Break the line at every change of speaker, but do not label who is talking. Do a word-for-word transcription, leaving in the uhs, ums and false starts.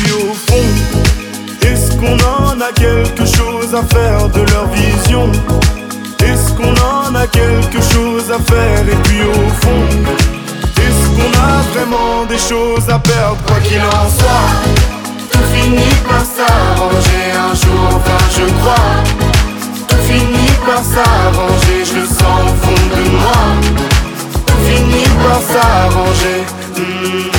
puis au fond, est-ce qu'on en a quelque chose à faire de leur vision? Est-ce qu'on en a quelque chose à faire? Et puis au fond, est-ce qu'on a vraiment des choses à perdre? Quoi qu'il en soit, tout finit par s'arranger un jour, enfin je crois. Tout finit par s'arranger, je le sens au fond de moi. Tout finit par s'arranger. mmh.